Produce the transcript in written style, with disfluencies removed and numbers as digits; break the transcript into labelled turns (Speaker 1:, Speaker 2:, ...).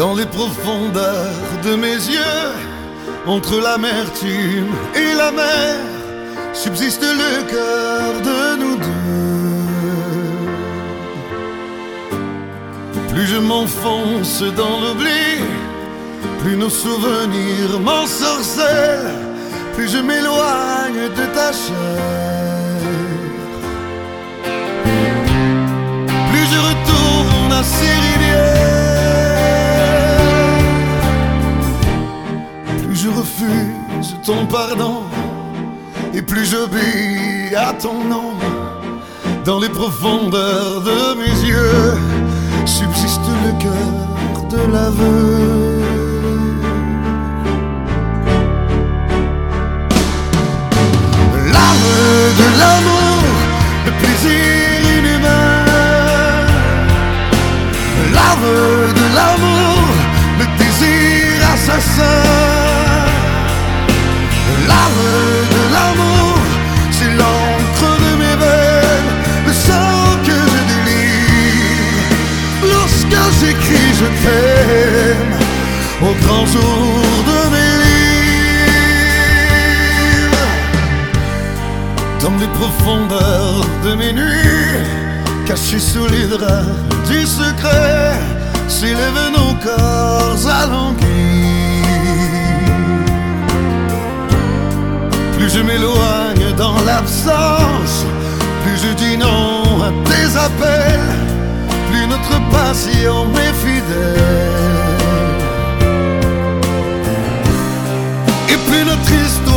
Speaker 1: Dans les profondeurs de mes yeux, entre l'amertume et la mer, subsiste le cœur de nous deux. Plus je m'enfonce dans l'oubli, plus nos souvenirs m'ensorcellent, plus je m'éloigne de ta chair. Plus je retourne à ces rivières, plus je refuse ton pardon, et plus j'obéis à ton nom. Dans les profondeurs de mes yeux subsiste le cœur de l'aveu. L'aveu de l'amour, le plaisir inhumain. L'aveu de l'amour, le désir assassin. L'aveu de l'amour, c'est l'encre de mes veines, le sang que je délivre lorsque j'écris je t'aime au grand jour de mes livres. Dans les profondeurs de mes nuits, cachés sous les draps du secret, s'élèvent nos corps alanguis. Plus je m'éloigne dans l'absence, plus je dis non à tes appels, plus notre passion est fidèle, et plus notre histoire